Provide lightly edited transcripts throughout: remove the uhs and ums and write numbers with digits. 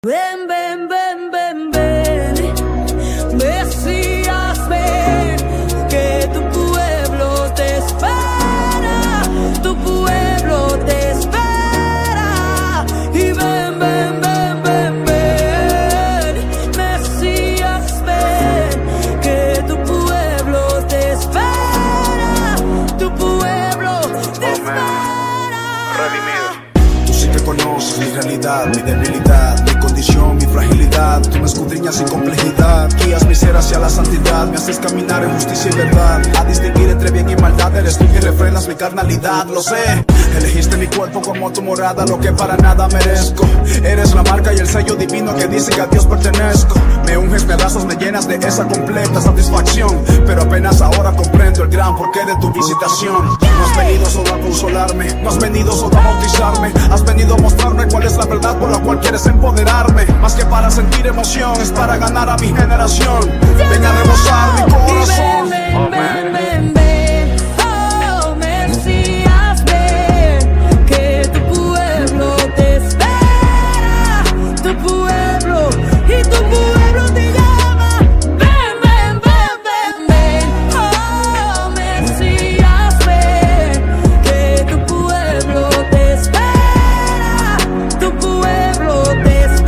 Ven, ven, ven, ven, ven, Mesías, ven, que tu pueblo te espera, tu pueblo te espera. Y ven, ven, ven, ven, ven, Mesías, ven, que tu pueblo te espera, tu pueblo te espera. Tú sí que conoces mi realidad, mi debilidad, mi condición, mi fragilidad. Tú me escudriñas sin complejidad, guías mi ser hacia la santidad. Me haces caminar en justicia y verdad, a distinguir entre bien y maldad. Eres tú quien refrenas mi carnalidad, lo sé. Elegiste mi cuerpo como tu morada, lo que para nada merezco. Eres la marca y el sello divino que dice que a Dios pertenezco. Me unges, me abrazas, me llenas de esa completa satisfacción. Pero apenas ahora comprendo el gran porqué de tu visitación. No has venido solo a consolarme, no has venido solo a bautizarme. Has venido a mostrarme cuál es la verdad por la cual quieres empoderarme. Más que para sentir emoción, es para ganar a mi generación. Ven a rebosar mi corazón. Ven, ven, ven, ven, oh Mesías, ven, que tu pueblo te espera, tu pueblo y tu pueblo te llama. Ven, ven, ven, ven, ven, oh Mesías, ven, que tu pueblo te espera, tu pueblo te espera.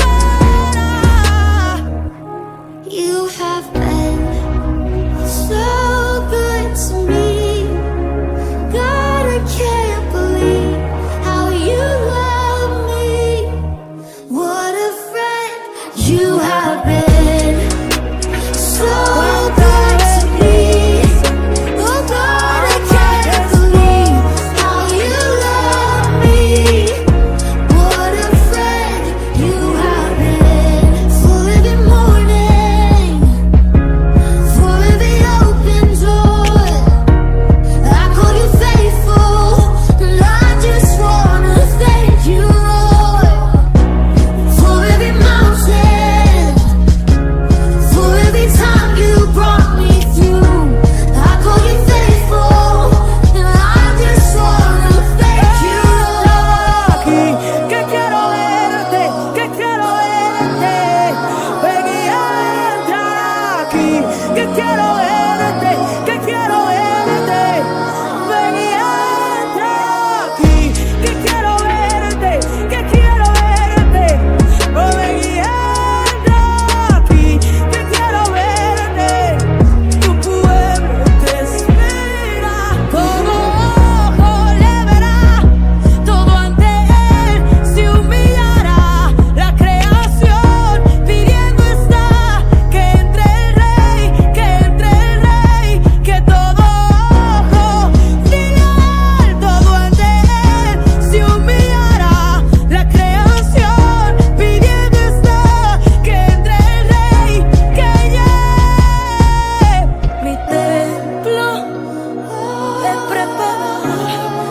You have been so good to me. God, I can't believe how you love me. What a friend you have been. So good to me. Oh God, I can't believe how you love me. What a friend you have been. For every morning, for every open door, I call you faithful, and I just wanna thank you, Lord. For every mountain, for every time you brought me through, I call you faithful, and I just wanna thank you, Lord. Que quiero verte, que quiero verte, ven y entra aquí. Que quiero verte, que quiero verte, ven y entra aquí. Que quiero verte, que quiero verte, oh ven y entra aquí. Que quiero verte, tu pueblo te espera. Todo ojo le verá, todo ante él se humillará. La creación pidiendo está que entre el rey, que entre el rey, que todo ojo diga él. Todo ante él se humillará. La creación pidiendo está que entre el rey, que llegue. Mi templo he preparado,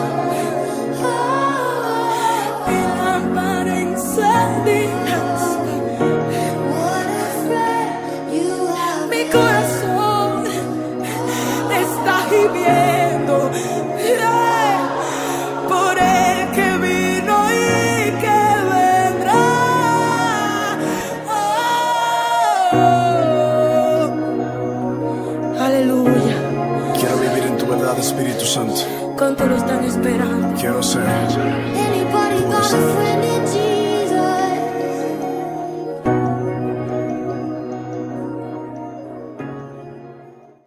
mi lámpara encendida, What a friend you have mi been. corazón está gimiendo, por el que vino y que vendrá. Oh, aleluya. Quiero vivir en tu verdad, Espíritu Santo. ¿Cuánto lo están esperando? Quiero ser Anybody got a friend